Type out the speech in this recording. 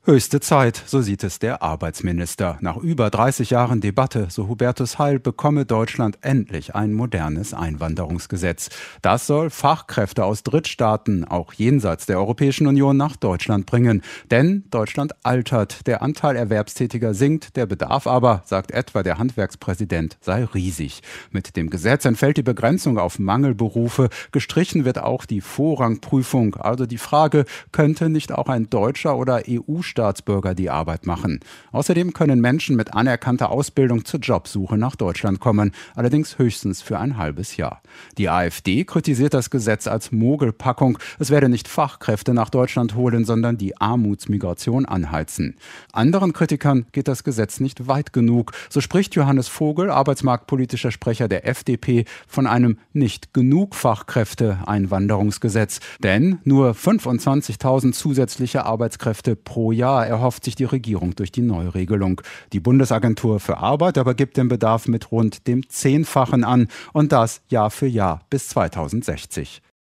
Höchste Zeit, so sieht es der Arbeitsminister. Nach über 30 Jahren Debatte, so Hubertus Heil, bekomme Deutschland endlich ein modernes Einwanderungsgesetz. Das soll Fachkräfte aus Drittstaaten, auch jenseits der Europäischen Union, nach Deutschland bringen. Denn Deutschland altert, der Anteil Erwerbstätiger sinkt, der Bedarf aber, sagt etwa der Handwerkspräsident, sei riesig. Mit dem Gesetz entfällt die Begrenzung auf Mangelberufe, gestrichen wird auch die Vorrangprüfung, also die Frage, könnte nicht auch ein deutscher oder EU-Staatsbürger die Arbeit machen. Außerdem können Menschen mit anerkannter Ausbildung zur Jobsuche nach Deutschland kommen, allerdings höchstens für ein halbes Jahr. Die AfD kritisiert das Gesetz als Mogelpackung. Es werde nicht Fachkräfte nach Deutschland holen, sondern die Armutsmigration anheizen. Anderen Kritikern geht das Gesetz nicht weit genug. So spricht Johannes Vogel, arbeitsmarktpolitischer Sprecher der FDP, von einem nicht genug Fachkräfte-Einwanderungsgesetz. Denn nur 25.000 zusätzliche Arbeitskräfte pro Jahr erhofft sich die Regierung durch die Neuregelung. Die Bundesagentur für Arbeit aber gibt den Bedarf mit rund dem 10-fachen an und das Jahr für Jahr bis 2060.